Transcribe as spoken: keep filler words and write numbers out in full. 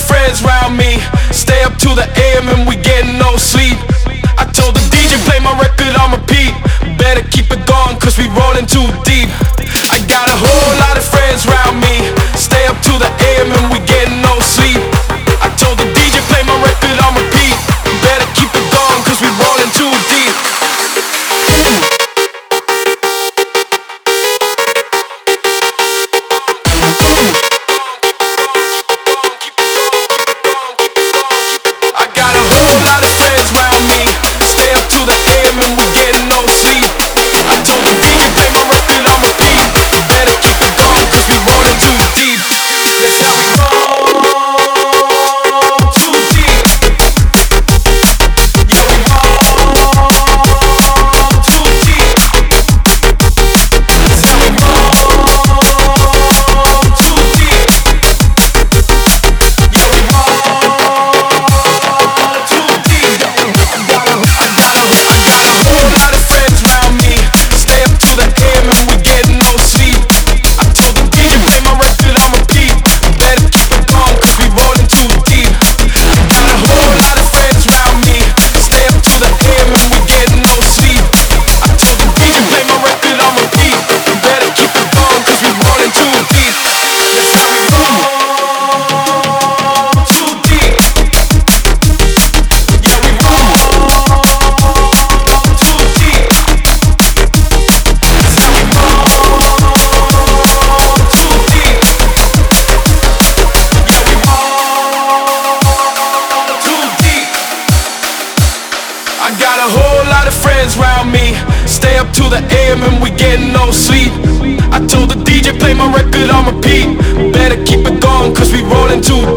friends round me. Stay up till the A M and we getting no sleep. I told the D J play my record on repeat. Better keep it going cause we rolling too deep. I got a whole lot of friends round me. Stay up till the A M and we getting no sleep. I told the D J play my record on repeat. Better keep it going cause we rolling too deep. I got a whole lot of friends round me. Stay up till the A M and we getting no sleep. I told the D J play my record on repeat. Better keep it going cause we rolling too deep. That's how we roll too deep. Yeah, we roll too deep. That's how we roll too deep. Yeah, we roll too deep. I got a, I got a, I got a whole lot of friends round me. Stay up till the A M and we getting no sleep. I told the D J play my record on repeat. Better keep it going cause we rolling too deep. I got a whole lot of friends round me. Stay up till the A M and we getting no sleep. I told the D J play my record on repeat. Better keep it going cause we rolling too deep. That's how we roll too deep. Yeah, we roll too deep. That's how we roll too deep. Yeah, we roll too deep. I got a whole lot of friends round me. Stay up till the A M and we getting no sleep. I told the D J play my record on repeat. Better keep it going cause we rolling too